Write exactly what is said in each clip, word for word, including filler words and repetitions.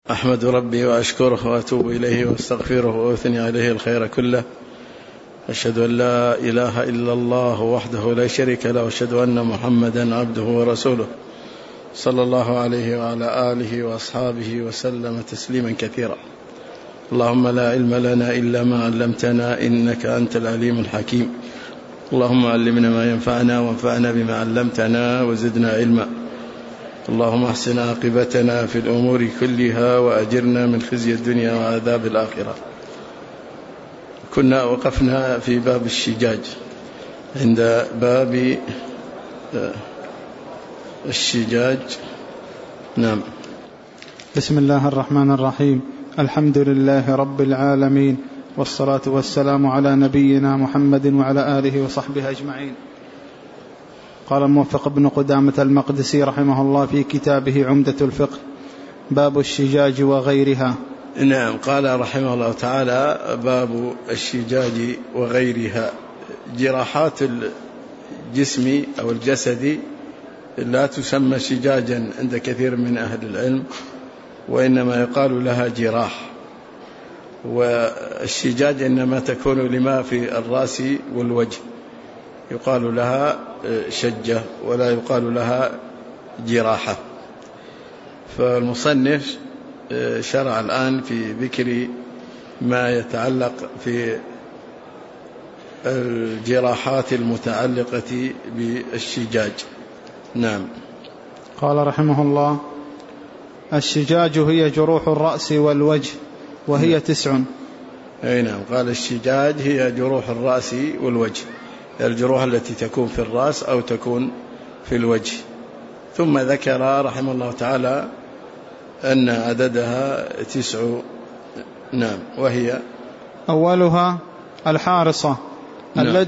أحمد ربي وأشكره وأتوب إليه وأستغفره وأثني عليه الخير كله. أشهد أن لا إله إلا الله وحده لا شريك له، وأشهد أن محمدا عبده ورسوله صلى الله عليه وعلى آله وأصحابه وسلم تسليما كثيرا. اللهم لا علم لنا إلا ما علمتنا إنك أنت العليم الحكيم. اللهم علمنا ما ينفعنا وانفعنا بما علمتنا وزدنا علما. اللهم احسن عاقبتنا في الأمور كلها وأجرنا من خزي الدنيا وعذاب الآخرة. كنا وقفنا في باب الشجاج، عند باب الشجاج. نعم. بسم الله الرحمن الرحيم. الحمد لله رب العالمين، والصلاة والسلام على نبينا محمد وعلى آله وصحبه أجمعين. قال الموفق ابن قدامة المقدسي رحمه الله في كتابه عمدة الفقه: باب الشجاج وغيرها. نعم. قال رحمه الله تعالى: باب الشجاج وغيرها. جراحات الجسم أو الجسد لا تسمى شجاجا عند كثير من أهل العلم، وإنما يقال لها جراح. والشجاج إنما تكون لما في الرأس والوجه، يقال لها شجة ولا يقال لها جراحة. فالمصنف شرع الآن في ذكر ما يتعلق في الجراحات المتعلقة بالشجاج. نعم. قال رحمه الله: الشجاج هي جروح الرأس والوجه، وهي تسع. أي نعم. قال الشجاج هي جروح الرأس والوجه، الجروح التي تكون في الرأس أو تكون في الوجه. ثم ذكر رحمه الله تعالى أن عددها تسع. نعم. وهي: أولها الحارصة. نعم. الد...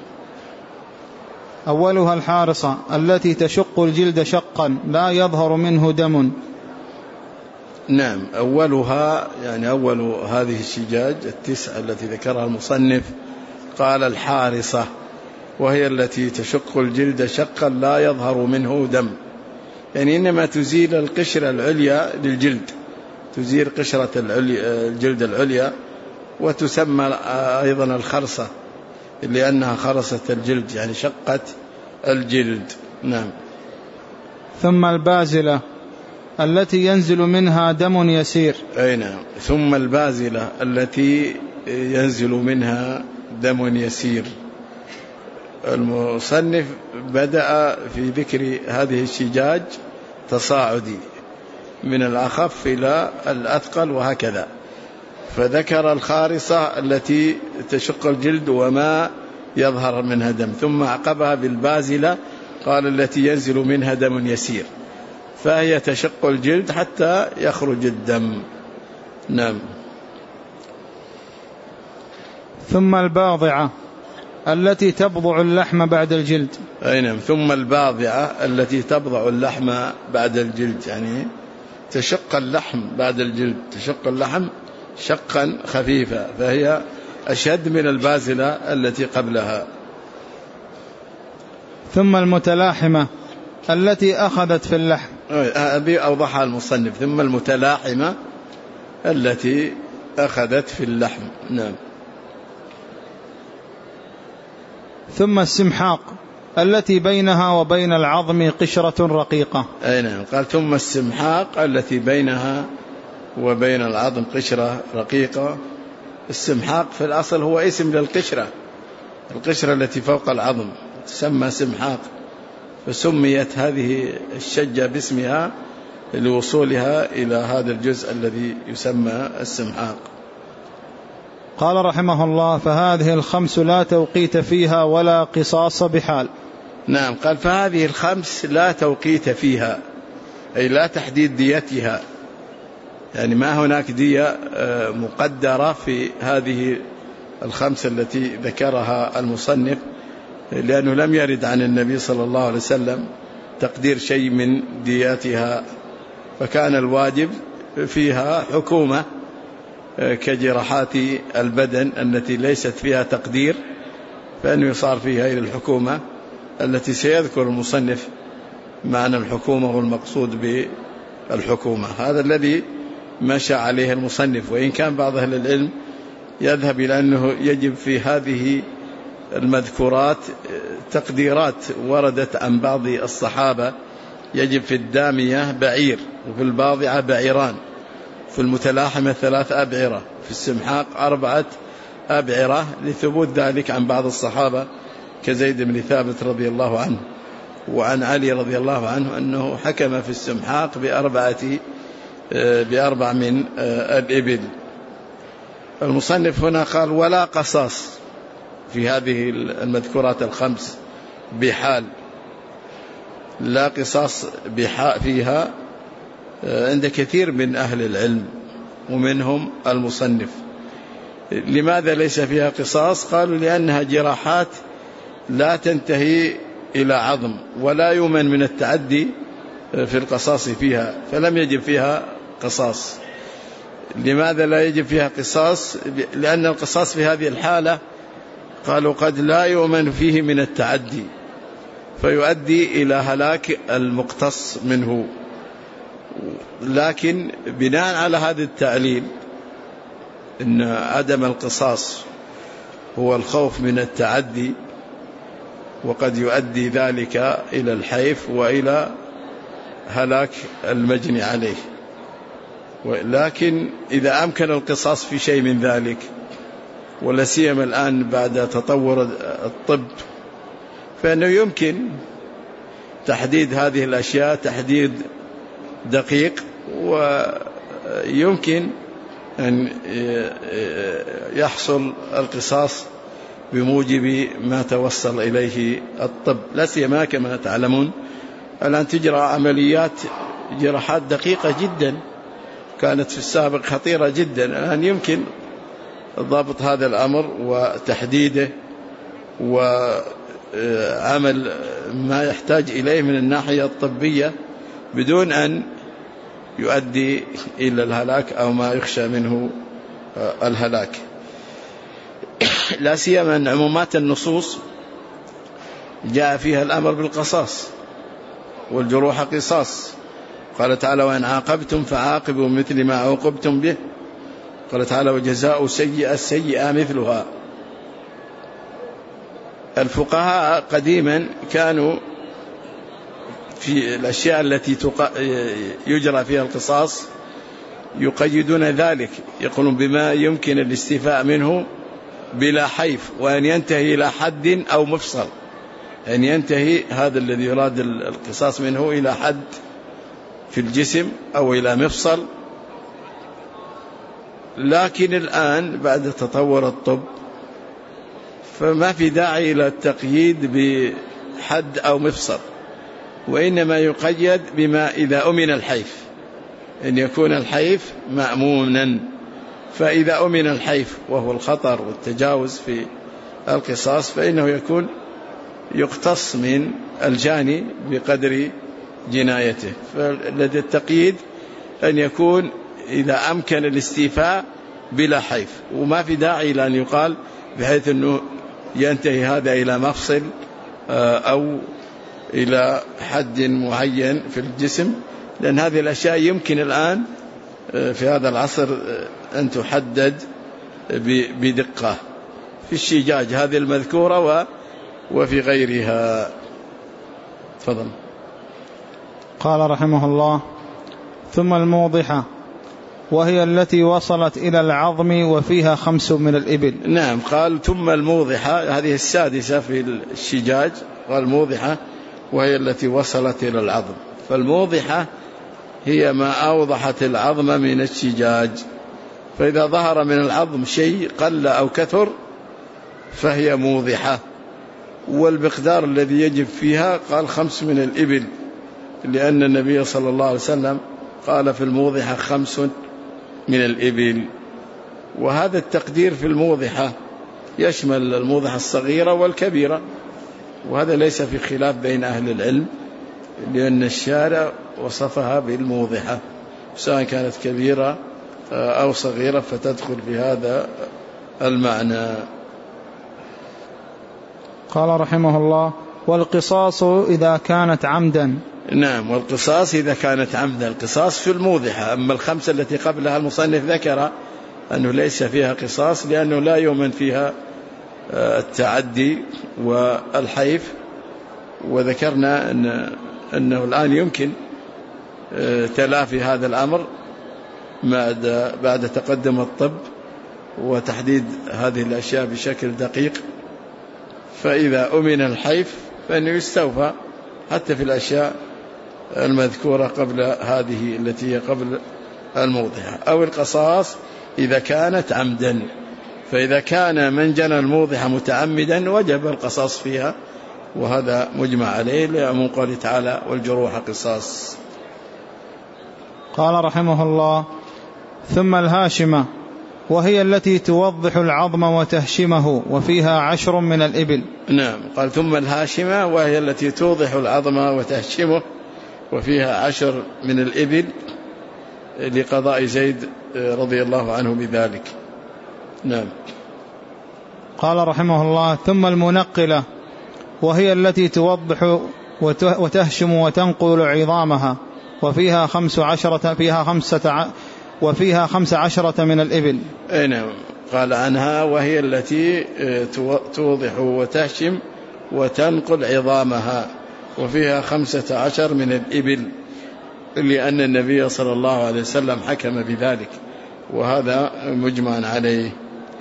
أولها الحارصة التي تشق الجلد شقا لا يظهر منه دم. نعم. أولها يعني أول هذه الشجاج التسع التي ذكرها المصنف قال الحارصة، وهي التي تشق الجلد شقا لا يظهر منه دم، يعني إنما تزيل القشرة العليا للجلد، تزيل قشرة الجلد العليا، وتسمى أيضا الخرصة لأنها خرصت الجلد، يعني شقت الجلد. نعم. ثم البازلة التي ينزل منها دم يسير. أي نعم. ثم البازلة التي ينزل منها دم يسير. المصنف بدأ في ذكر هذه الشجاج تصاعدي من الأخف إلى الأثقل وهكذا، فذكر الخارصة التي تشق الجلد وما يظهر منها دم، ثم عقبها بالبازلة قال التي ينزل منها دم يسير، فهي تشق الجلد حتى يخرج الدم. نعم. ثم الباضعة التي تبضع اللحم بعد الجلد. أي نعم. ثم الباضعة التي تبضع اللحم بعد الجلد، يعني تشق اللحم بعد الجلد، تشق اللحم شقا خفيفا، فهي أشد من البازلة التي قبلها. ثم المتلاحمة التي أخذت في اللحم. هذه أوضحها المصنف: ثم المتلاحمة التي أخذت في اللحم. نعم. ثم السمحاق التي بينها وبين العظم قشرة رقيقة. أي نعم. قال ثم السمحاق التي بينها وبين العظم قشرة رقيقة. السمحاق في الأصل هو اسم للقشرة، القشرة التي فوق العظم تسمى سمحاق، فسميت هذه الشجة باسمها لوصولها إلى هذا الجزء الذي يسمى السمحاق. قال رحمه الله: فهذه الخمس لا توقيت فيها ولا قصاص بحال. نعم. قال فهذه الخمس لا توقيت فيها، أي لا تحديد ديتها، يعني ما هناك دية مقدرة في هذه الخمس التي ذكرها المصنف، لأنه لم يرد عن النبي صلى الله عليه وسلم تقدير شيء من دياتها، فكان الواجب فيها حكومة كجراحات البدن التي ليست فيها تقدير، فإنه يصار فيها إلى الحكومة التي سيذكر المصنف معنى الحكومة والمقصود بالحكومة. هذا الذي مشى عليه المصنف، وإن كان بعض أهل العلم يذهب إلى أنه يجب في هذه المذكورات تقديرات وردت عن بعض الصحابة، يجب في الدامية بعير، وفي الباضعة بعيران، في المتلاحمة ثلاث أبعرة، في السمحاق أربعة أبعرة، لثبوت ذلك عن بعض الصحابة كزيد بن ثابت رضي الله عنه، وعن علي رضي الله عنه أنه حكم في السمحاق بأربعة بأربع من الإبل. المصنف هنا قال ولا قصاص في هذه المذكورات الخمس بحال، لا قصاص فيها عند كثير من أهل العلم ومنهم المصنف. لماذا ليس فيها قصاص؟ قالوا لأنها جراحات لا تنتهي إلى عظم، ولا يؤمن من التعدي في القصاص فيها، فلم يجب فيها قصاص. لماذا لا يجب فيها قصاص؟ لأن القصاص في هذه الحالة قالوا قد لا يؤمن فيه من التعدي، فيؤدي إلى هلاك المقتص منه. لكن بناء على هذا التعليل إن عدم القصاص هو الخوف من التعدي، وقد يؤدي ذلك إلى الحيف وإلى هلاك المجني عليه. لكن إذا أمكن القصاص في شيء من ذلك، ولا سيما الآن بعد تطور الطب، فإنه يمكن تحديد هذه الأشياء تحديد دقيق، ويمكن أن يحصل القصاص بموجب ما توصل إليه الطب. لا سيما كما تعلمون الآن تجرى عمليات جراحات دقيقة جدا، كانت في السابق خطيرة جدا، الآن يمكن ضبط هذا الأمر وتحديده وعمل ما يحتاج إليه من الناحية الطبية بدون أن يؤدي إلى الهلاك أو ما يخشى منه الهلاك. لا سيما أن عمومات النصوص جاء فيها الأمر بالقصاص، والجروح قصاص. قال تعالى وإن عاقبتم فعاقبوا مثل ما عوقبتم به. قال تعالى وجزاء سيئة سيئة مثلها. الفقهاء قديما كانوا في الأشياء التي يجرى فيها القصاص يقيدون ذلك، يقولون بما يمكن الاستيفاء منه بلا حيف، وأن ينتهي إلى حد أو مفصل، أن ينتهي هذا الذي يراد القصاص منه إلى حد في الجسم أو إلى مفصل. لكن الآن بعد تطور الطب فما في داعي إلى التقييد بحد أو مفصل، وإنما يقيد بما إذا أمن الحيف، أن يكون الحيف مأمونا. فإذا أمن الحيف وهو الخطر والتجاوز في القصاص فإنه يكون يقتص من الجاني بقدر جنايته. فالذي التقييد أن يكون إذا أمكن الاستيفاء بلا حيف، وما في داعي إلى أن يقال بحيث أنه ينتهي هذا إلى مفصل أو إلى حد معين في الجسم، لأن هذه الأشياء يمكن الآن في هذا العصر أن تحدد بدقة في الشجاج هذه المذكورة وفي غيرها. تفضل. قال رحمه الله ثم الموضحة وهي التي وصلت إلى العظم وفيها خمس من الإبل. نعم، قال ثم الموضحة، هذه السادسة في الشجاج، قال موضحة وهي التي وصلت إلى العظم. فالموضحة هي ما أوضحت العظم من الشجاج، فإذا ظهر من العظم شيء قل أو كثر فهي موضحة. والمقدار الذي يجب فيها قال خمس من الإبل، لأن النبي صلى الله عليه وسلم قال في الموضحة خمس من الإبل. وهذا التقدير في الموضحة يشمل الموضحة الصغيرة والكبيرة، وهذا ليس في خلاف بين أهل العلم، لأن الشارع وصفها بالموضحة سواء كانت كبيرة أو صغيرة فتدخل في هذا المعنى. قال رحمه الله والقصاص إذا كانت عمدا نعم. والقصاص إذا كانت عمدا، القصاص في الموضحة. أما الخمسة التي قبلها المصنف ذكر أنه ليس فيها قصاص لأنه لا يؤمن فيها التعدي والحيف، وذكرنا أن أنه الآن يمكن تلافي هذا الأمر بعد بعد تقدم الطب وتحديد هذه الأشياء بشكل دقيق. فإذا أمن الحيف فإنه يستوفى حتى في الأشياء المذكورة قبل هذه التي هي قبل الموضحة. أو القصاص إذا كانت عمدا، فإذا كان من جنى الموضحة متعمدا وجب القصاص فيها، وهذا مجمع عليه لأمون قوله تعالى والجروح قصاص. قال رحمه الله: ثم الهاشمة وهي التي توضح العظم وتهشمه وفيها عشر من الإبل. نعم. قال ثم الهاشمة وهي التي توضح العظم وتهشمه وفيها عشر من الإبل لقضاء زيد رضي الله عنه بذلك. نعم. قال رحمه الله: ثم المنقلة وهي التي توضح وتهشم وتنقل عظامها وفيها خمس عشرة فيها خمسة وفيها خمس عشرة من الإبل. نعم. قال عنها وهي التي توضح وتهشم وتنقل عظامها وفيها خمسة عشر من الإبل، لأن النبي صلى الله عليه وسلم حكم بذلك، وهذا مجمع عليه.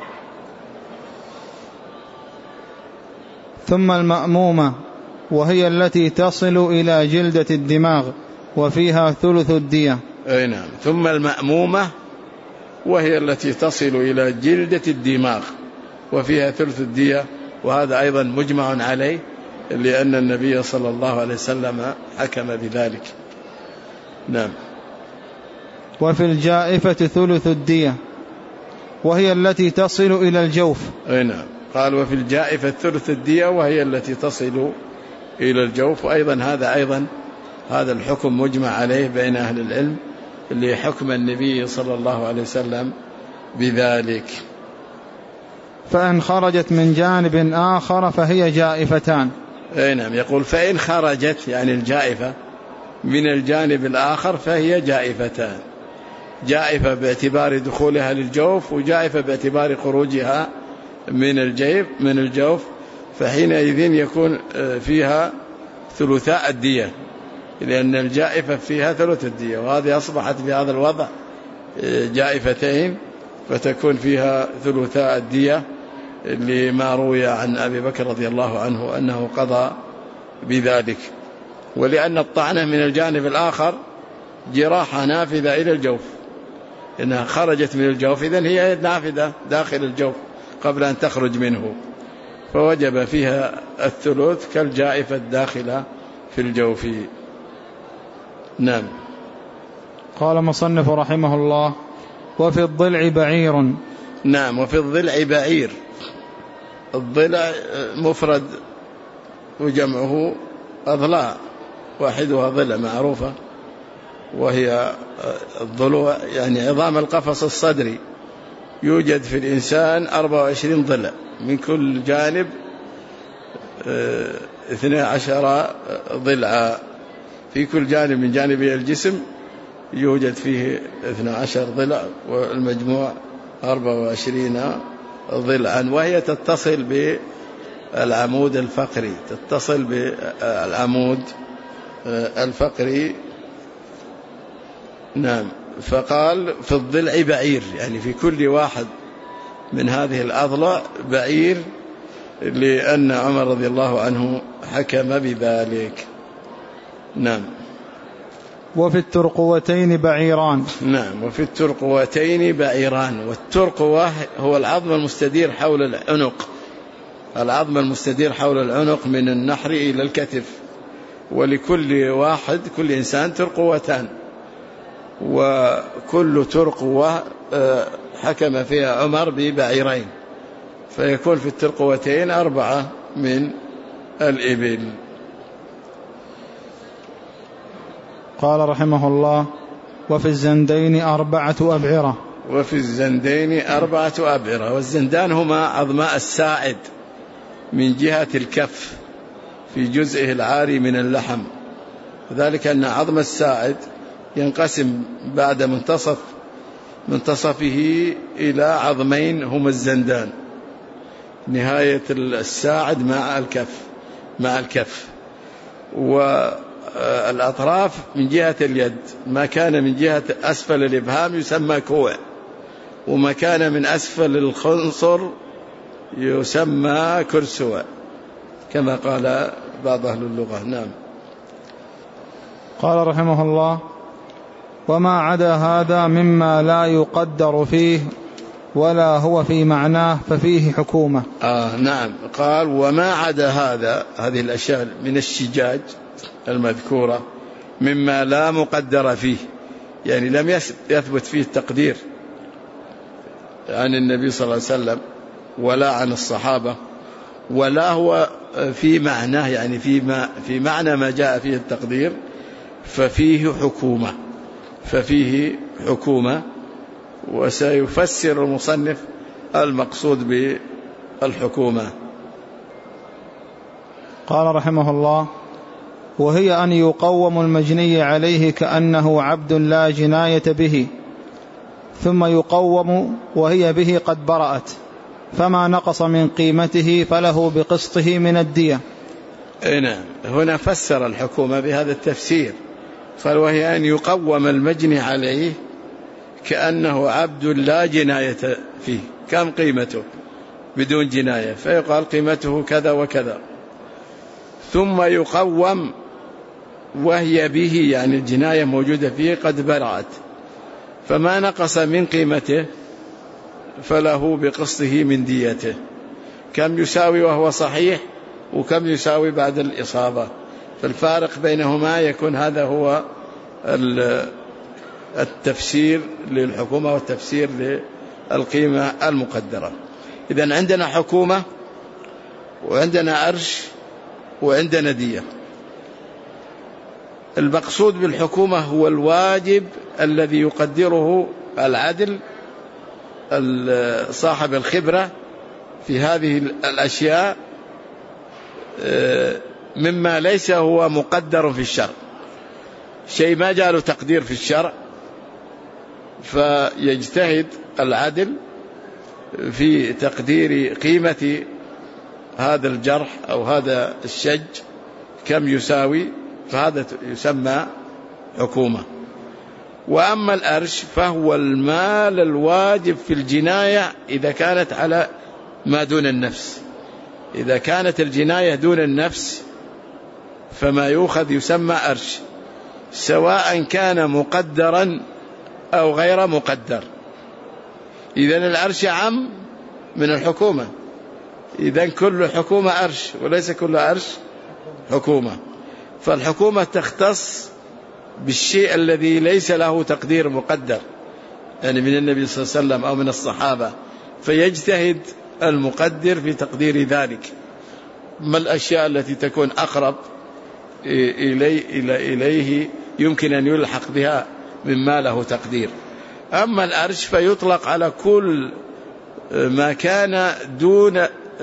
ثم المأمومة وهي التي تصل إلى جلدة الدماغ وفيها ثلث الدية. أي نعم. ثم المأمومة وهي التي تصل إلى جلدة الدماغ وفيها ثلث الدية، وهذا أيضا مجمع عليه لأن النبي صلى الله عليه وسلم حكم بذلك. نعم. وفي الجائفة ثلث الدية وهي التي تصل إلى الجوف. أي نعم. قال وفي الجائفة ثلث الدية وهي التي تصل إلى الجوف، وأيضا هذا أيضا هذا الحكم مجمع عليه بين أهل العلم لحكم النبي صلى الله عليه وسلم بذلك. فإن خرجت من جانب آخر فهي جائفتان. أي نعم. يقول فإن خرجت يعني الجائفة من الجانب الآخر فهي جائفتان، جائفة باعتبار دخولها للجوف وجائفة باعتبار خروجها من الجيب من الجوف، فحينئذ يكون فيها ثلثاء الدية، لأن الجائفة فيها ثلث الدية، وهذه أصبحت في هذا الوضع جائفتين فتكون فيها ثلثاء الدية، لما روي عن أبي بكر رضي الله عنه أنه قضى بذلك. ولأن الطعنة من الجانب الآخر جراحة نافذة إلى الجوف، إنها خرجت من الجوف إذن هي نافذة داخل الجوف قبل أن تخرج منه، فوجب فيها الثلث كالجائفة الداخلة في الجوف. نعم. قال مصنف رحمه الله: وفي الضلع بعير. نعم. وفي الضلع بعير. الضلع مفرد وجمعه أضلاع، واحدها ضلع معروفة وهي الضلوع يعني عظام القفص الصدري، يوجد في الإنسان أربعة وعشرين ضلع، من كل جانب اثني عشر ضلعا، في كل جانب من جانبي الجسم يوجد فيه اثني عشر ضلع، والمجموع أربعة وعشرين ضلعا، وهي تتصل بالعمود الفقري تتصل بالعمود الفقري. نعم. فقال في الضلع بعير، يعني في كل واحد من هذه الأضلاع بعير، لأن عمر رضي الله عنه حكم بذلك. نعم. وفي الترقوتين بعيران. نعم. وفي الترقوتين بعيران. والترقوة هو العظم المستدير حول العنق، العظم المستدير حول العنق من النحر إلى الكتف، ولكل واحد كل إنسان ترقوتان، وكل ترقوة حكم فيها عمر ببعيرين، فيكون في الترقوتين أربعة من الإبل. قال رحمه الله: وفي الزندين أربعة أبعرة. وفي الزندين أربعة أبعرة. والزندان هما عظماء الساعد من جهة الكف في جزئه العاري من اللحم، وذلك أن عظم الساعد ينقسم بعد منتصف منتصفه إلى عظمين هما الزندان، نهاية الساعد مع الكف مع الكف والأطراف من جهة اليد. ما كان من جهة أسفل الإبهام يسمى كوع، وما كان من أسفل الخنصر يسمى كرسوع كما قال بعض أهل اللغة. نعم. قال رحمه الله: وما عدا هذا مما لا يقدر فيه ولا هو في معناه ففيه حكومة. آه نعم. قال: وما عدا هذا، هذه الأشياء من الشجاج المذكورة، مما لا مقدر فيه، يعني لم يثبت فيه التقدير عن النبي صلى الله عليه وسلم ولا عن الصحابة، ولا هو في معناه، يعني في, ما في معنى ما جاء فيه التقدير، ففيه حكومة ففيه حكومة وسيفسر المصنف المقصود بالحكومة. قال رحمه الله: وهي أن يقوم المجني عليه كأنه عبد لا جناية به، ثم يقوم وهي به قد برأت، فما نقص من قيمته فله بقسطه من الدية. نعم. هنا فسر الحكومة بهذا التفسير، قال: وهي أن يقوم المجني عليه كأنه عبد لا جناية فيه. كم قيمته بدون جناية؟ فيقال قيمته كذا وكذا. ثم يقوم وهي به، يعني الجناية موجودة فيه قد برأت، فما نقص من قيمته فله بقسطه من ديته. كم يساوي وهو صحيح، وكم يساوي بعد الإصابة، فالفارق بينهما يكون هذا هو التفسير للحكومة والتفسير للقيمة المقدرة. إذن عندنا حكومة وعندنا أرش وعندنا دية. المقصود بالحكومة هو الواجب الذي يقدره العدل صاحب الخبرة في هذه الأشياء مما ليس هو مقدر في الشرع، شيء ما جاء تقدير في الشرع، فيجتهد العدل في تقدير قيمة هذا الجرح أو هذا الشج كم يساوي، فهذا يسمى حكومة. وأما الأرش فهو المال الواجب في الجناية إذا كانت على ما دون النفس. إذا كانت الجناية دون النفس فما يؤخذ يسمى أرش، سواء كان مقدرا أو غير مقدر. إذن الأرش عام من الحكومة، إذن كل حكومة أرش وليس كل أرش حكومة. فالحكومة تختص بالشيء الذي ليس له تقدير مقدر، يعني من النبي صلى الله عليه وسلم أو من الصحابة، فيجتهد المقدر في تقدير ذلك. ما الأشياء التي تكون أقرب إليه, إليه يمكن أن يلحق بها مما له تقدير. أما الأرش فيطلق على كل ما كان دون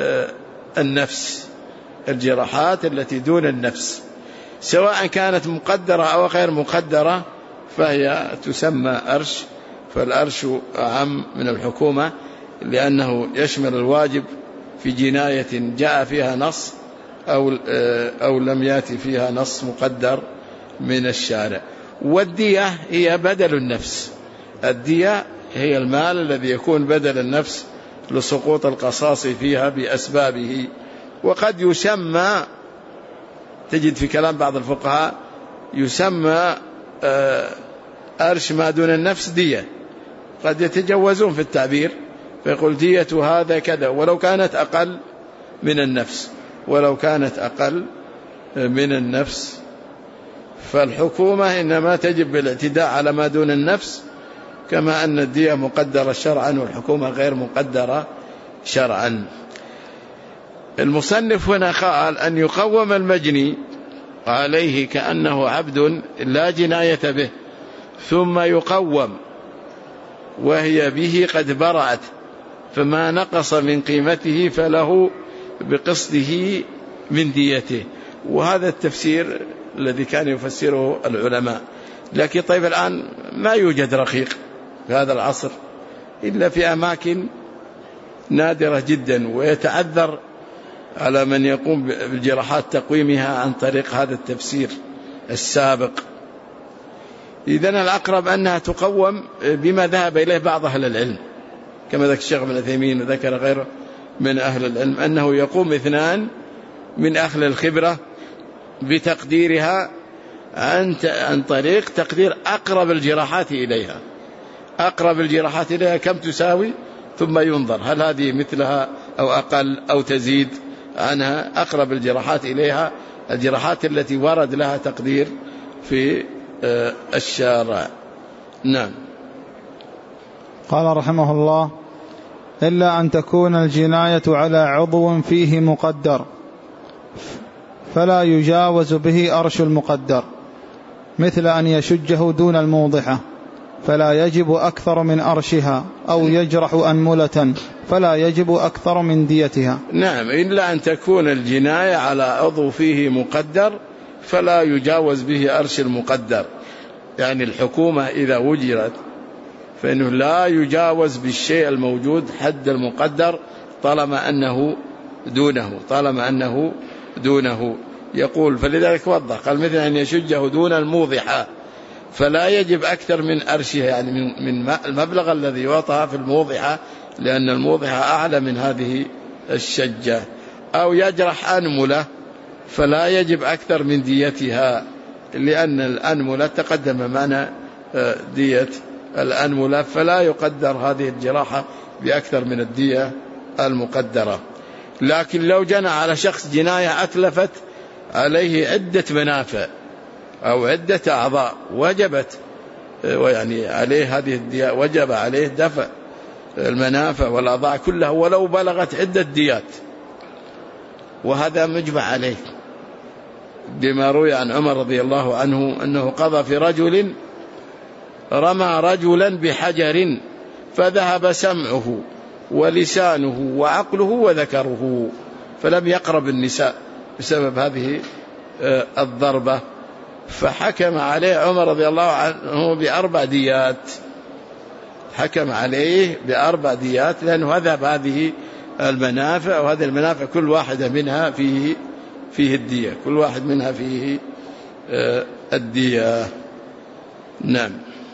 النفس، الجراحات التي دون النفس سواء كانت مقدرة أو غير مقدرة فهي تسمى أرش. فالأرش أعم من الحكومة لأنه يشمل الواجب في جناية جاء فيها نص أو, أو لم يأتي فيها نص مقدر من الشارع. والدية هي بدل النفس، الدية هي المال الذي يكون بدل النفس لسقوط القصاص فيها بأسبابه. وقد يسمى، تجد في كلام بعض الفقهاء يسمى أرش ما دون النفس دية، قد يتجوزون في التعبير فيقول دية هذا كذا ولو كانت أقل من النفس ولو كانت أقل من النفس. فالحكومة إنما تجب بالاعتداء على ما دون النفس، كما أن الدية مقدرة شرعا والحكومة غير مقدرة شرعا. المصنف هنا قال أن يقوم المجني عليه كأنه عبد لا جناية به، ثم يقوم وهي به قد برأت، فما نقص من قيمته فله بقسطه من ديته. وهذا التفسير الذي كان يفسره العلماء. لكن طيب الآن ما يوجد رقيق في هذا العصر إلا في أماكن نادرة جدا، ويتعذر على من يقوم بالجراحات تقويمها عن طريق هذا التفسير السابق. إذن الأقرب أنها تقوم بما ذهب إليه بعض أهل العلم، كما ذكر الشيخ ابن عثيمين وذكر غيره من أهل العلم، أنه يقوم اثنان من أهل الخبرة بتقديرها عن طريق تقدير أقرب الجراحات إليها. أقرب الجراحات إليها كم تساوي، ثم ينظر هل هذه مثلها أو أقل أو تزيد عنها. أقرب الجراحات إليها الجراحات التي ورد لها تقدير في الشارع. نعم. قال رحمه الله: إلا أن تكون الجناية على عضو فيه مقدر فلا يجاوز به أرش المقدر، مثل أن يشجه دون الموضحة فلا يجب أكثر من أرشها، أو يجرح أنملة فلا يجب أكثر من ديتها. نعم، إلا أن تكون الجناية على عضو فيه مقدر فلا يجاوز به أرش المقدر. يعني الحكومة إذا وجرت فإنه لا يجاوز بالشيء الموجود حد المقدر طالما أنه دونه طالما أنه دونه يقول. فلذلك وضح قال: مثل أن يشجه دون الموضحة فلا يجب أكثر من أرشها، يعني من المبلغ الذي يعطى في الموضحة، لأن الموضحة أعلى من هذه الشجة. أو يجرح أنملة فلا يجب أكثر من ديتها، لأن الأنملة تقدم معنا دية الأنملة، فلا يقدر هذه الجراحة بأكثر من الدية المقدرة. لكن لو جنى على شخص جناية أتلفت عليه عدة منافع أو عدة أعضاء وجبت ويعني عليه هذه الدية، وجب عليه دفع المنافع والأعضاء كلها ولو بلغت عدة ديات، وهذا مجمع عليه بما روي عن عمر رضي الله عنه أنه قضى في رجل رمى رجلا بحجر فذهب سمعه ولسانه وعقله وذكره، فلم يقرب النساء بسبب هذه الضربة، فحكم عليه عمر رضي الله عنه بأربع ديات. حكم عليه بأربع ديات لأنه هذا هذه المنافع، وهذه المنافع كل واحدة منها فيه فيه الدية، كل واحد منها فيه الدية. نعم.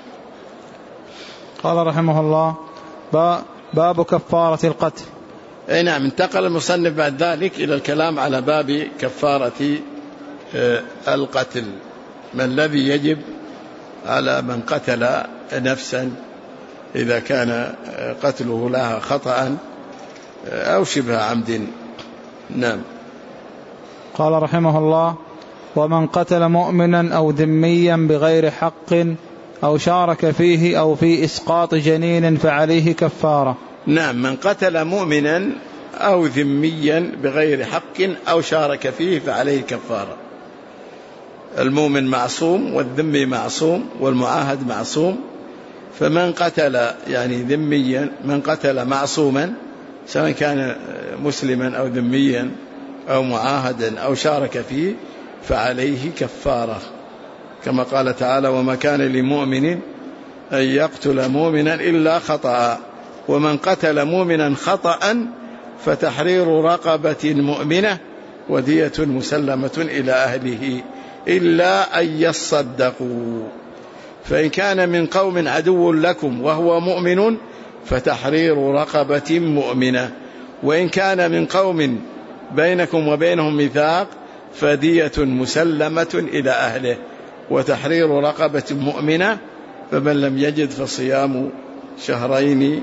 قال رحمه الله: باب كفارة القتل. أي نعم. انتقل المصنف بعد ذلك إلى الكلام على باب كفارة القتل، ما الذي يجب على من قتل نفسا إذا كان قتله لها خطأ أو شبه عمد. نعم. قال رحمه الله: ومن قتل مؤمنا أو ذميا بغير حق أو شارك فيه أو في إسقاط جنين فعليه كفارة. نعم. من قتل مؤمنا أو ذميا بغير حق أو شارك فيه فعليه كفارة. المؤمن معصوم والذمي معصوم والمعاهد معصوم، فمن قتل يعني ذميا، من قتل معصوما سواء كان مسلما أو ذميا أو معاهدا أو شارك فيه فعليه كفارة، كما قال تعالى: وما كان لمؤمن أن يقتل مؤمنا إلا خطأ، ومن قتل مؤمنا خطأ فتحرير رقبة مؤمنة ودية مسلمة إلى أهله إلا أن يصدقوا، فإن كان من قوم عدو لكم وهو مؤمن فتحرير رقبة مؤمنة، وإن كان من قوم بينكم وبينهم ميثاق فدية مسلمة إلى أهله وتحرير رقبة مؤمنة، فمن لم يجد فصيام شهرين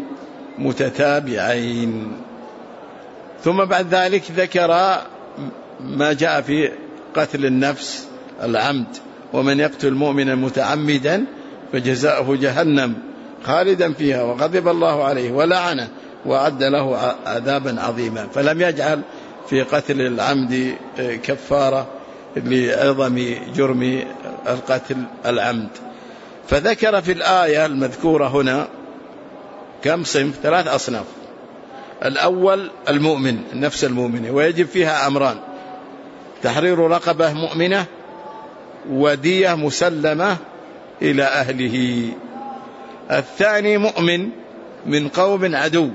متتابعين. ثم بعد ذلك ذكر ما جاء في قتل النفس العمد: ومن يقتل مؤمنا متعمدا فجزاؤه جهنم خالدا فيها وغضب الله عليه ولعنه وأعد له عذابا عظيما، فلم يجعل في قتل العمد كفارة لعظم جرم القتل العمد. فذكر في الآية المذكورة هنا كم صنف؟ ثلاث أصناف. الأول المؤمن، النفس المؤمنة، ويجب فيها أمران: تحرير رقبة مؤمنة ودية مسلمة إلى أهله. الثاني مؤمن من قوم عدو،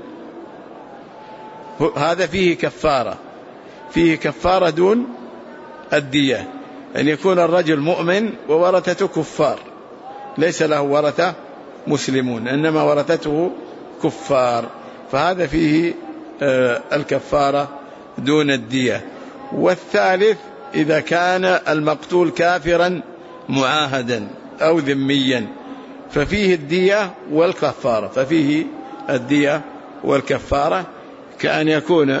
هذا فيه كفارة، فيه كفارة دون الدية، أن يكون الرجل مؤمن وورثته كفار، ليس له ورثة مسلمون إنما ورثته كفار، فهذا فيه الكفارة دون الدية. والثالث إذا كان المقتول كافرا معاهدا أو ذميا ففيه الدية والكفارة، ففيه الدية والكفارة، كأن يكون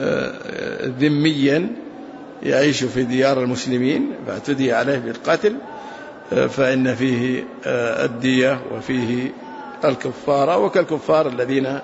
ذميا يعيش في ديار المسلمين فاعتدي عليه بالقتل فإن فيه الدية وفيه الكفارة، وكالكفار الذين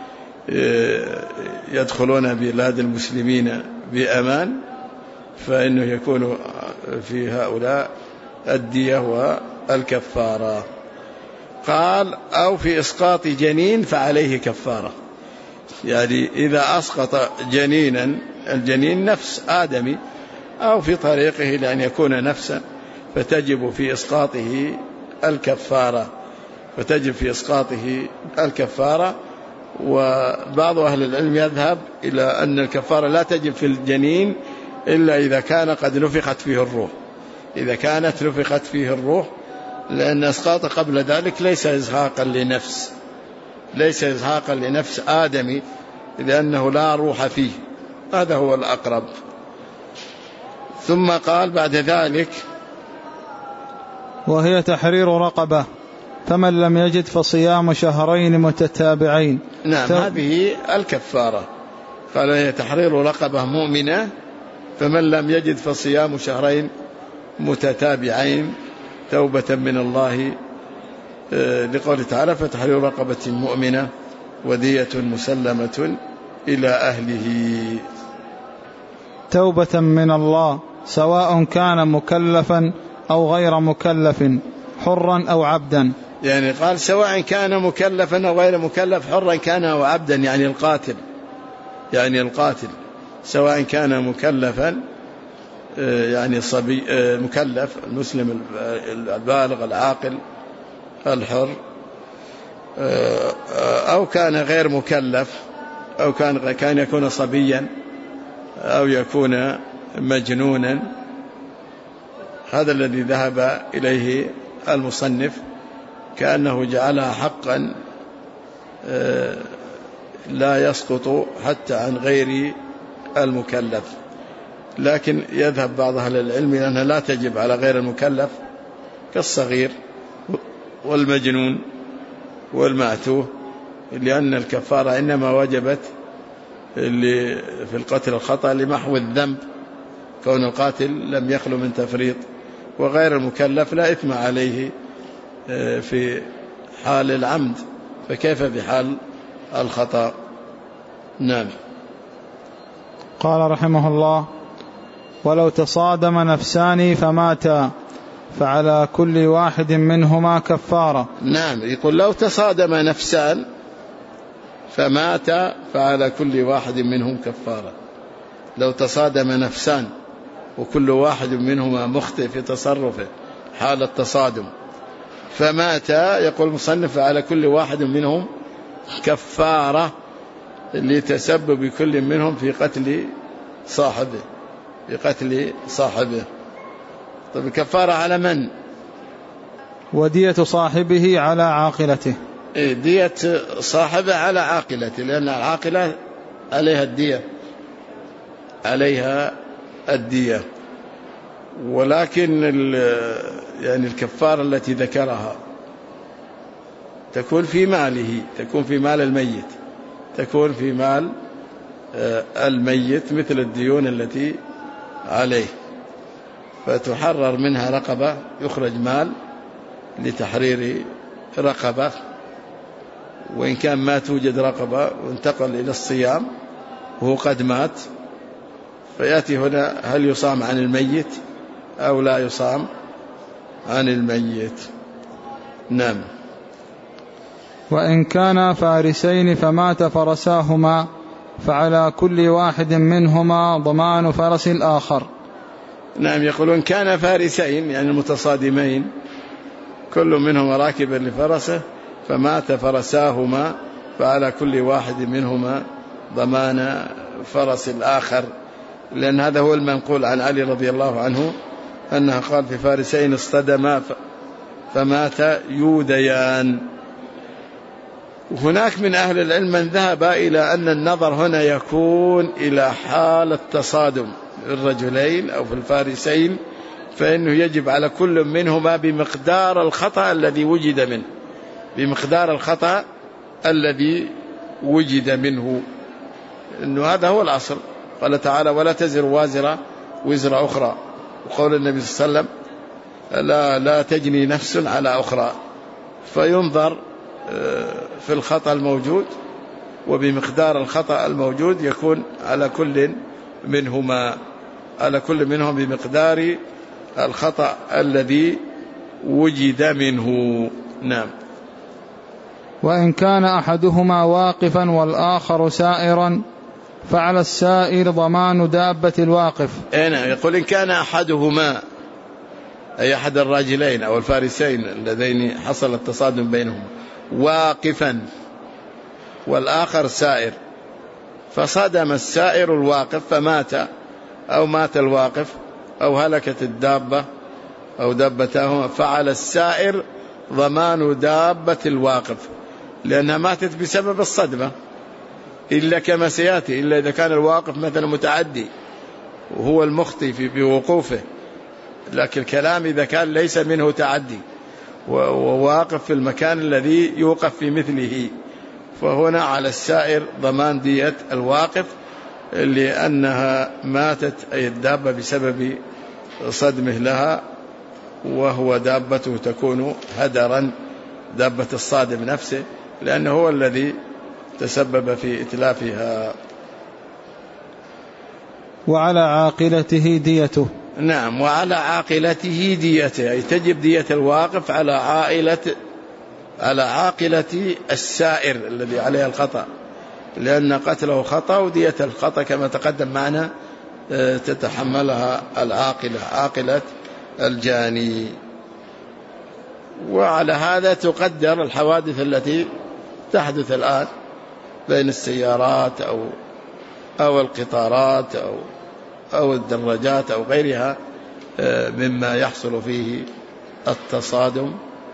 يدخلون بلاد المسلمين بأمان فإنه يكون في هؤلاء الدية والكفارة. قال أو في إسقاط جنين فعليه كفارة، يعني إذا أسقط جنينا، الجنين نفس آدمي أو في طريقه لأن يكون نفسا فتجب في إسقاطه الكفارة، فتجب في إسقاطه الكفارة. وبعض أهل العلم يذهب إلى أن الكفارة لا تجب في الجنين إلا إذا كان قد نفخت فيه الروح، إذا كانت نفخت فيه الروح، لأن إسقاط قبل ذلك ليس إزهاقا لنفس، ليس إزهاقا لنفس آدمي لأنه لا روح فيه، هذا هو الأقرب. ثم قال بعد ذلك وهي تحرير رقبة، فمن لم يجد فصيام شهرين متتابعين. نعم، هذه الكفارة. قال هي تحرير رقبة مؤمنة، فمن لم يجد فصيام شهرين متتابعين توبة من الله، لقوله تعالى فتحرير رقبة مؤمنة ودية مسلمة إلى أهله. توبة من الله سواء كان مكلفا أو غير مكلف، حرا أو عبدا. يعني قال سواء كان مكلفا أو غير مكلف، حرا كان أو عبدا، يعني القاتل، يعني القاتل سواء كان مكلفا يعني صبي مكلف المسلم البالغ العاقل الحر، أو كان غير مكلف، أو كان كان يكون صبيا أو يكون مجنونا. هذا الذي ذهب إليه المصنف، كأنه جعلها حقا لا يسقط حتى عن غير المكلف، لكن يذهب بعض أهل العلم أنها لا تجب على غير المكلف كالصغير والمجنون والمعتوه، لأن الكفارة إنما وجبت في القتل الخطأ لمحو الذنب، كون القاتل لم يخلو من تفريط، وغير المكلف لا إثم عليه في حال العمد، فكيف بحال الخطأ؟ نعم. قال رحمه الله ولو تصادم نفسان فماتا فعلى كل واحد منهما كفارة. نعم، يقول لو تصادم نفسان فماتا فعلى كل واحد منهم كفارة. لو تصادم نفسان وكل واحد منهما مخطئ في تصرفه حال التصادم فماتا، يقول المصنف على كل واحد منهم كفارة لتسبب كل منهم في قتل صاحبه، في قتل صاحبه. طيب الكفارة على من؟ ودية صاحبه على عاقلته. إيه، دية صاحبه على عاقلته، لأن العاقلة عليها الدية، عليها الدية. ولكن يعني الكفارة التي ذكرها تكون في ماله، تكون في مال الميت، تكون في مال الميت مثل الديون التي عليه، فتحرر منها رقبة، يخرج مال لتحرير رقبة، وإن كان ما توجد رقبة وانتقل إلى الصيام وهو قد مات، فيأتي هنا هل يصام عن الميت أو لا يصام عن الميت. نعم. وإن كان فارسين فمات فرساهما فعلى كل واحد منهما ضمان فرس الآخر. نعم. يقولون كان فارسين يعني المتصادمين كل منهما راكبا لفرسه فمات فرساهما فعلى كل واحد منهما ضمان فرس الآخر، لأن هذا هو المنقول عن علي رضي الله عنه أنه قال في فارسين اصطدما فمات يوديان. وهناك من أهل العلم من ذهب إلى أن النظر هنا يكون إلى حال التصادم الرجلين أو في الفارسين، فإنه يجب على كل منهما بمقدار الخطأ الذي وجد منه بمقدار الخطأ الذي وجد منه إنه هذا هو الأصل. قال تعالى ولا تزر وازرة وزر أخرى، وقول النبي صلى الله عليه وسلم لا, لا تجني نفس على أخرى، فينظر في الخطأ الموجود وبمقدار الخطأ الموجود يكون على كل منهما على كل منهم بمقدار الخطأ الذي وجد منه. نعم. وإن كان أحدهما واقفا والآخر سائرا فعلى السائر ضمان دابة الواقف. نعم. يقول إن كان أحدهما أي أحد الراجلين أو الفارسين اللذين حصل التصادم بينهم واقفا والآخر سائر، فصدم السائر الواقف فمات أو مات الواقف أو هلكت الدابة أو دابتاهما، فعلى السائر ضمان دابة الواقف لأنها ماتت بسبب الصدمة، إلا كما سيأتي إلا إذا كان الواقف مثلا متعدي وهو المخطي في بوقوفه، لكن الكلام إذا كان ليس منه تعدي وواقف في المكان الذي يوقف في مثله، فهنا على السائر ضمان دية الواقف لأنها ماتت أي الدابة بسبب صدمه لها، وهو دابته تكون هدرا دابة الصادم نفسه لأنه هو الذي تسبب في إتلافها. وعلى عاقلته ديته. نعم. وعلى عاقلته ديته أي تجب دية الواقف على عائلة على عاقلة السائر الذي عليها الخطأ، لأن قتله خطأ ودية الخطأ كما تقدم معنا تتحملها العاقلة عاقلة الجاني. وعلى هذا تقدر الحوادث التي تحدث الآن بين السيارات أو أو القطارات أو أو الدراجات أو غيرها مما يحصل فيه التصادم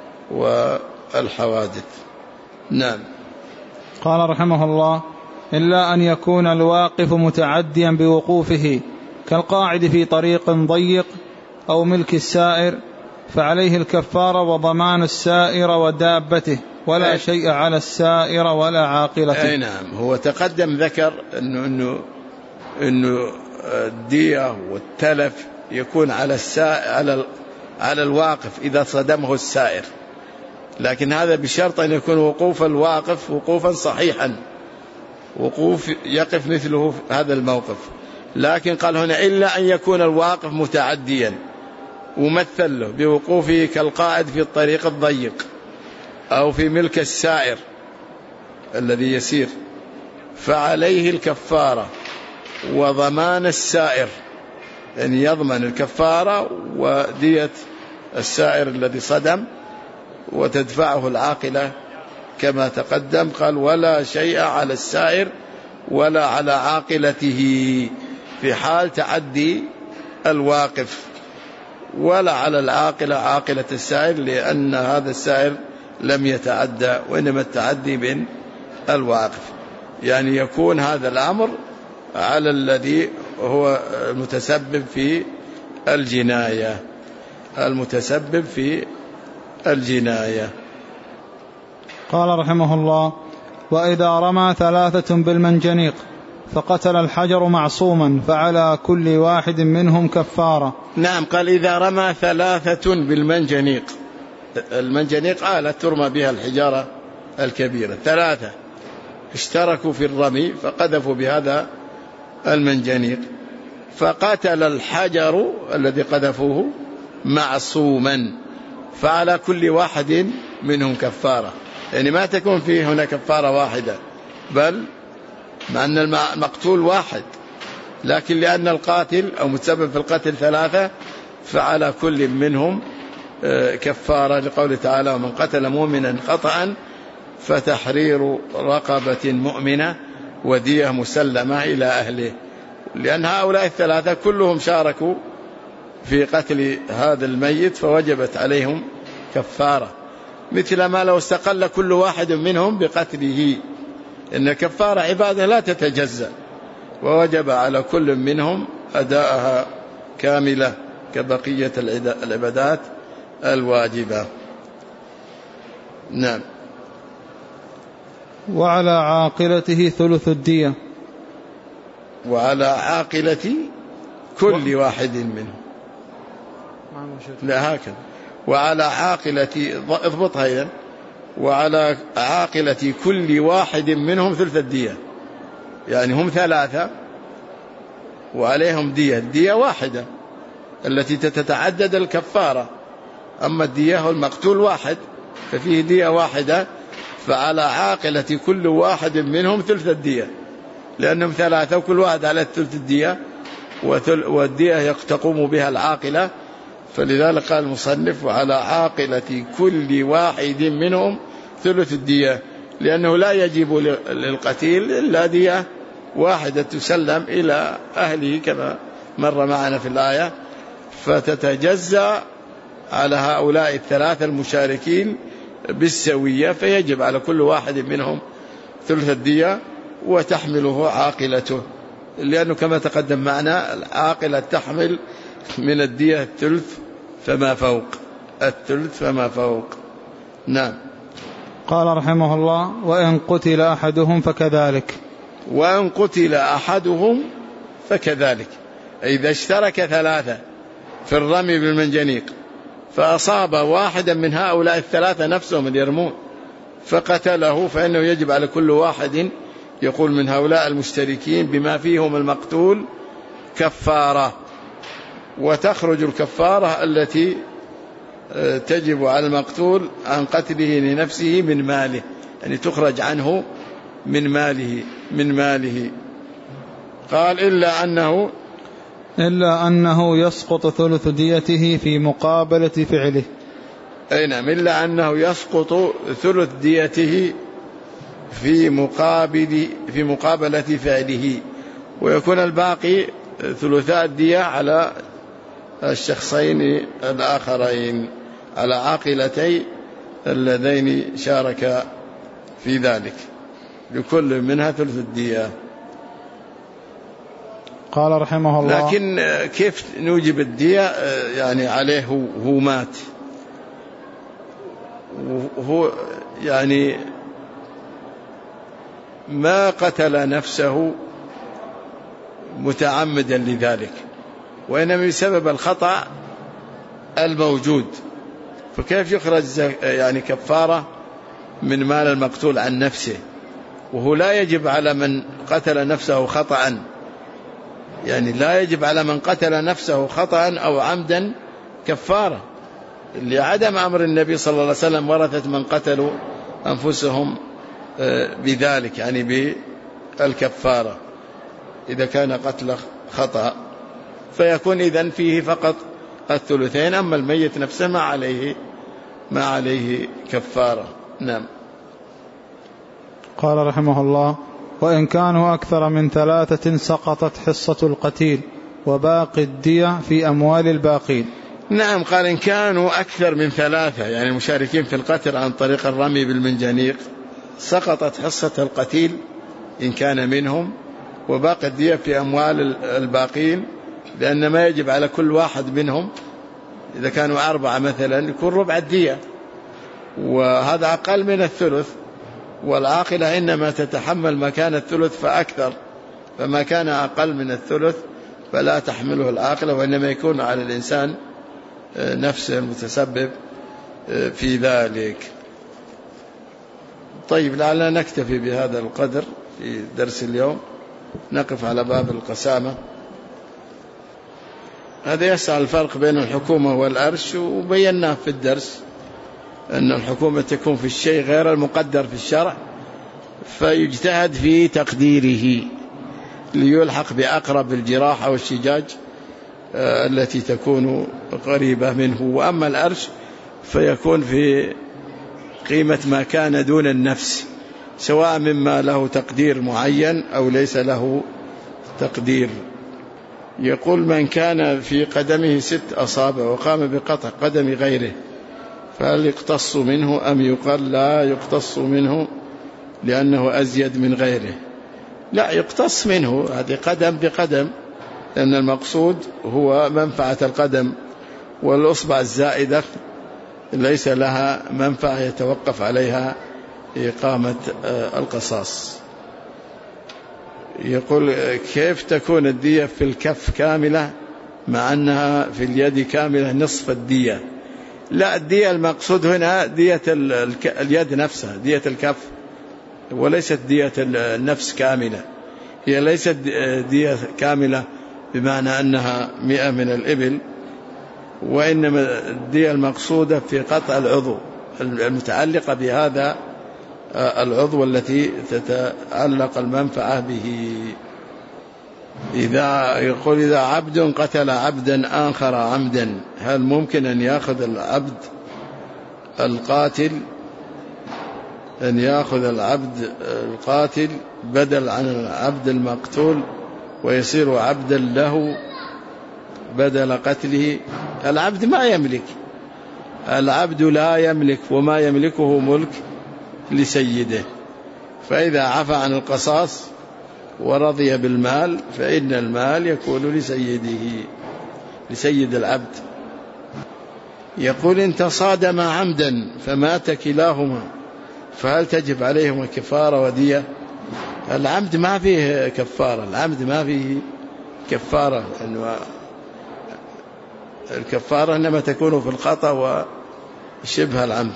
والحوادث. نعم. قال رحمه الله إلا أن يكون الواقف متعديا بوقوفه كالقاعد في طريق ضيق أو ملك السائر فعليه الكفارة وضمان السائر ودابته ولا شيء على السائر ولا عاقلته. أي نعم. هو تقدم ذكر أنه, إنه, إنه الدية والتلف يكون على السائر على على الواقف إذا صدمه السائر، لكن هذا بشرط أن يكون وقوف الواقف وقوفا صحيحا، وقوف يقف مثله في هذا الموقف. لكن قال هنا إلا أن يكون الواقف متعديا ومثل له بوقوفه كالقاعد في الطريق الضيق أو في ملك السائر الذي يسير، فعليه الكفارة وضمان السائر، يعني يضمن الكفارة ودية السائر الذي صدم وتدفعه العاقلة كما تقدم. قال ولا شيء على السائر ولا على عاقلته في حال تعدي الواقف، ولا على العاقلة عاقلة السائر لأن هذا السائر لم يتعدى وإنما التعدي من الواقف. يعني يكون هذا الأمر على الذي هو المتسبب في الجناية المتسبب في الجناية. قال رحمه الله وإذا رمى ثلاثة بالمنجنيق فقتل الحجر معصوما فعلى كل واحد منهم كفارة. نعم. قال إذا رمى ثلاثة بالمنجنيق، المنجنيق آلة ترمى بها الحجارة الكبيرة، ثلاثة اشتركوا في الرمي فقذفوا بهذا المنجنيق فقتل الحجر الذي قذفوه معصوما فعلى كل واحد منهم كفارة، يعني ما تكون فيه هنا كفارة واحدة بل مع أن المقتول واحد لكن لأن القاتل أو متسبب في القتل ثلاثة فعلى كل منهم كفارة، لقوله تعالى: ومن قتل مؤمنا خطأ فتحرير رقبة مؤمنة ودية مسلمة إلى أهله. لأن هؤلاء الثلاثة كلهم شاركوا في قتل هذا الميت فوجبت عليهم كفارة، مثل ما لو استقل كل واحد منهم بقتله، إن كفارة عبادة لا تتجزأ، ووجب على كل منهم أداءها كاملة كبقية العبادات الواجبة. نعم. وعلى عاقلته ثلث الدية. وعلى عاقلة كل واحد منهم، لا هكذا، وعلى عاقلة، اضبطها إذن، وعلى عاقلة كل واحد منهم ثلث الدية، يعني هم ثلاثة وعليهم دية، الدية واحدة التي تتعدد الكفارة، أما الدية المقتول واحد ففيه دية واحدة، فعلى عاقلة كل واحد منهم ثلث الدية، لأنهم ثلاثة وكل واحد على ثلث الدية، والدية تقوم بها العاقلة، فلذلك قال المصنف: وعلى عاقلة كل واحد منهم ثلث الدية، لأنه لا يجب للقتيل إلا دية واحدة تسلم إلى أهله كما مر معنا في الآية، فتتجزأ على هؤلاء الثلاثة المشاركين بالسوية، فيجب على كل واحد منهم ثلث الدية وتحمله عاقلته، لأنه كما تقدم معنا العاقلة تحمل من الدية الثلث فما فوق، الثلث فما فوق. نعم. قال رحمه الله: وإن قتل أحدهم فكذلك. وإن قتل أحدهم فكذلك، إذا اشترك ثلاثة في الرمي بالمنجنيق فأصاب واحدا من هؤلاء الثلاثة نفسهم اللي يرمون فقتله، فإنه يجب على كل واحد يقول من هؤلاء المشتركين بما فيهم المقتول كفارة، وتخرج الكفارة التي تجب على المقتول عن قتله لنفسه من ماله، يعني تخرج عنه من ماله من ماله قال: إلا أنه إلا أنه يسقط ثلث ديته في مقابلة فعله. أي نعم، إلا أنه يسقط ثلث ديته في مقابل في مقابلة فعله، ويكون الباقي ثلثاء الدية على الشخصين الآخرين، على عاقلتي اللذين شاركا في ذلك، لكل منها ثلث الدية. قال رحمه الله: لكن كيف نوجب الدية؟ يعني عليه هو مات، وهو يعني ما قتل نفسه متعمدا لذلك، وإنما بسبب الخطأ الموجود، فكيف يخرج يعني كفارة من مال المقتول عن نفسه، وهو لا يجب على من قتل نفسه خطأ، يعني لا يجب على من قتل نفسه خطأ أو عمدا كفارة، لعدم أمر النبي صلى الله عليه وسلم ورثة من قتلوا أنفسهم بذلك، يعني بالكفارة إذا كان قتل خطأ، فيكون إذن فيه فقط الثلثين، أما الميت نفسه ما عليه ما عليه كفارة. نعم. قال رحمه الله: وإن كانوا أكثر من ثلاثة سقطت حصة القتيل وباقي الدية في أموال الباقين. نعم. قال: إن كانوا أكثر من ثلاثة، يعني المشاركين في القتل عن طريق الرمي بالمنجنيق، سقطت حصة القتيل إن كان منهم، وباقي الدية في أموال الباقين، لأن ما يجب على كل واحد منهم، إذا كانوا أربعة مثلا يكون ربع الدية، وهذا أقل من الثلث، والعاقلة إنما تتحمل مكان الثلث فأكثر، فما كان أقل من الثلث فلا تحمله العاقلة، وإنما يكون على الإنسان نفسه المتسبب في ذلك. طيب، لعلنا نكتفي بهذا القدر في درس اليوم، نقف على باب القسامة. هذا يسأل الفرق بين الحكومة والأرش، وبيناه في الدرس أن الحكومة تكون في الشيء غير المقدر في الشرع فيجتهد في تقديره، ليلحق بأقرب الجراح أو الشجاج التي تكون قريبة منه. وأما الأرش فيكون في قيمة ما كان دون النفس، سواء مما له تقدير معين أو ليس له تقدير. يقول: من كان في قدمه ست أصابع وقام بقطع قدم غيره فهل يقتص منه أم يقال لا يقتص منه لأنه أزيد من غيره؟ لا، يقتص منه، هذه قدم بقدم، لأن المقصود هو منفعة القدم، والأصبع الزائدة ليس لها منفعة يتوقف عليها إقامة القصاص. يقول: كيف تكون الدية في الكف كاملة مع أنها في اليد كاملة نصف الدية؟ لا، الدية المقصود هنا دية اليد نفسها، دية الكف، وليست دية النفس كاملة. هي ليست دية كاملة بمعنى أنها مئة من الإبل، وإنما الدية المقصودة في قطع العضو المتعلقة بهذا العضو التي تتعلق المنفعة به. إذا يقول: إذا عبد قتل عبدا آخر عمدا هل ممكن أن يأخذ العبد القاتل أن يأخذ العبد القاتل بدل عن العبد المقتول ويصير عبدا له بدل قتله؟ العبد ما يملك، العبد لا يملك، وما يملكه ملك لسيده. فإذا عفى عن القصاص ورضي بالمال فإن المال يكون لسيده، لسيد العبد. يقول: إن تصادم عمدا فمات كلاهما فهل تجب عليهما كفارة ودية؟ العمد ما فيه كفارة، العمد ما فيه كفارة، لأنه الكفارة إنما تكون في الخطأ وشبه العمد.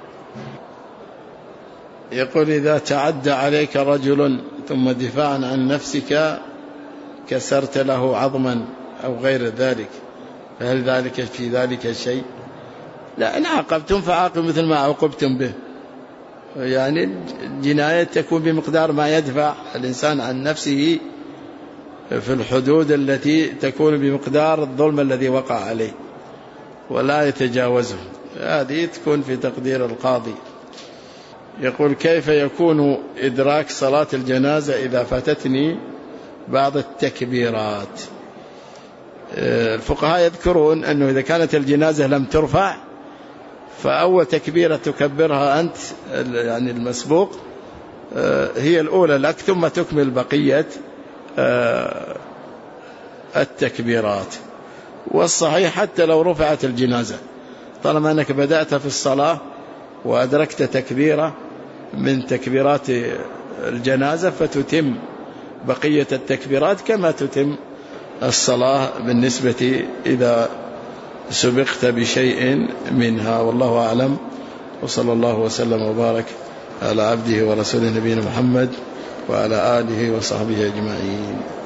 يقول: إذا تعدى عليك رجل ثم دفاعا عن نفسك كسرت له عظما أو غير ذلك فهل ذلك في ذلك شيء؟ لا، إن عاقبتم فعاقبوا مثل ما عوقبتم به، يعني الجناية تكون بمقدار ما يدفع الإنسان عن نفسه في الحدود التي تكون بمقدار الظلم الذي وقع عليه ولا يتجاوزه، هذه تكون في تقدير القاضي. يقول: كيف يكون إدراك صلاة الجنازة إذا فاتتني بعض التكبيرات؟ الفقهاء يذكرون أنه إذا كانت الجنازة لم ترفع فأول تكبيرة تكبرها أنت يعني المسبوق هي الأولى لك، ثم تكمل بقية التكبيرات. والصحيح حتى لو رفعت الجنازة طالما أنك بدأت في الصلاة وأدركت تكبيرة من تكبيرات الجنازة فتتم بقية التكبيرات كما تتم الصلاة بالنسبة إذا سبقت بشيء منها. والله أعلم، وصلى الله وسلم وبارك على عبده ورسوله نبينا محمد وعلى آله وصحبه أجمعين.